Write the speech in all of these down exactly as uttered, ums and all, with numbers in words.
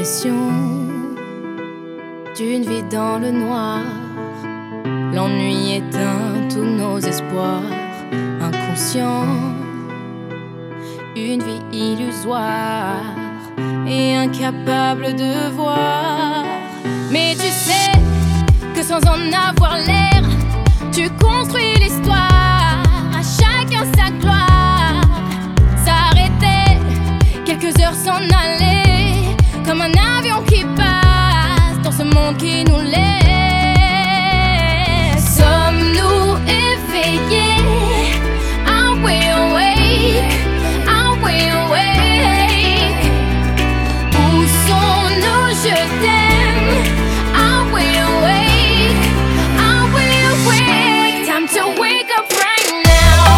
l'impression d'une vie dans le noir. L'ennui éteint tous nos espoirs. Inconscient, une vie illusoire et incapable de voir. Mais tu sais que sans en avoir l'air, tu construis l'histoire. À chacun sa gloire. S'arrêter, quelques heures s'en aller, comme un avion qui passe dans ce monde qui nous laisse. Sommes-nous éveillés? Are we awake? Are we awake? Où sont nos je t'aime? Are we awake? Are we awake? Time to wake up right now.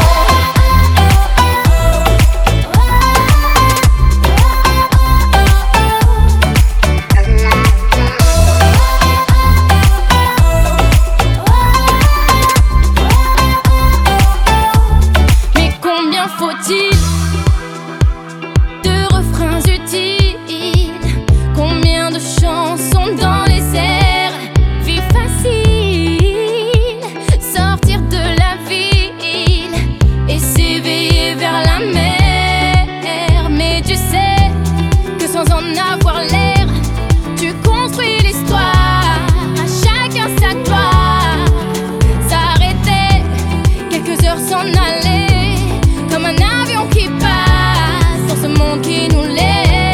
Mais combien faut-il de refrains utiles? Combien de chansons dans les airs? Vie facile, sortir de la ville et s'éveiller vers la mer. Mais tu sais que sans en avoir l'air, tu construis l'histoire. À chacun sa gloire. S'arrêter, quelques heures s'en aller, comme un avion qui passe dans ce monde qui nous laisse.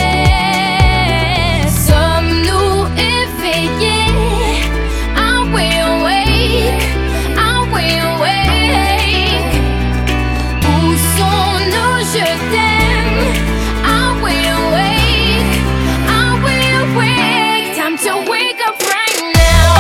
Sommes-nous éveillés? Are we awake? Are we awake? Où sont nos je t'aime? Are we awake? Are we awake? Time to wake up right now.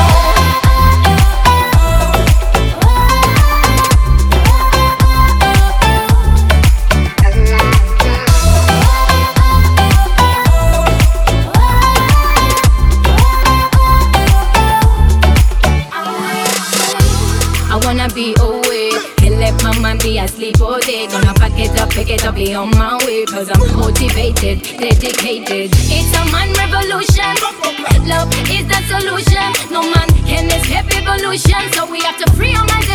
I wanna be awake, can't let my mind be asleep all day. Gonna pack it up, pick it up, be on my way. Cause I'm motivated, dedicated. It's a man revolution. Love is the solution. No man can escape evolution. So we have to free our minds